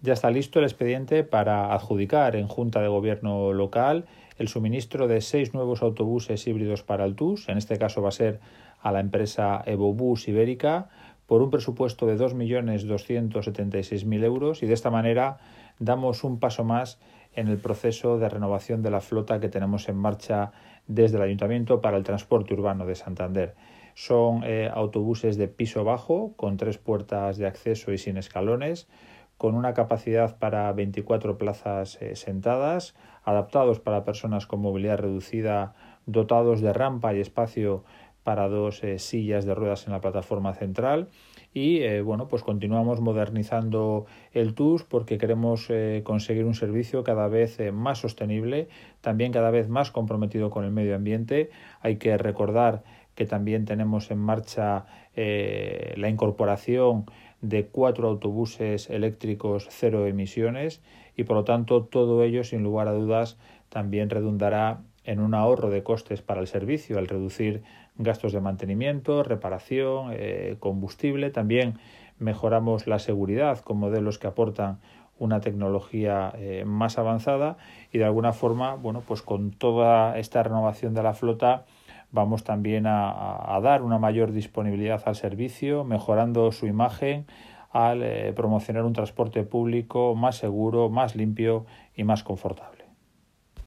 ya está listo el expediente para adjudicar en Junta de Gobierno local el suministro de 6 nuevos autobuses híbridos para el TUS. En este caso va a ser a la empresa Evobus Ibérica por un presupuesto de 2.276.000 euros, y de esta manera damos un paso más en el proceso de renovación de la flota que tenemos en marcha desde el Ayuntamiento para el transporte urbano de Santander. Son autobuses de piso bajo, con 3 puertas de acceso y sin escalones, con una capacidad para 24 plazas sentadas, adaptados para personas con movilidad reducida, dotados de rampa y espacio para 2 sillas de ruedas en la plataforma central. Y pues continuamos modernizando el TUS porque queremos conseguir un servicio cada vez más sostenible, también cada vez más comprometido con el medio ambiente. Hay que recordar que también tenemos en marcha la incorporación de 4 autobuses eléctricos cero emisiones, y por lo tanto todo ello, sin lugar a dudas, también redundará en un ahorro de costes para el servicio al reducir gastos de mantenimiento, reparación, combustible. También mejoramos la seguridad con modelos que aportan una tecnología más avanzada, y de alguna forma, pues con toda esta renovación de la flota vamos también a dar una mayor disponibilidad al servicio, mejorando su imagen al promocionar un transporte público más seguro, más limpio y más confortable.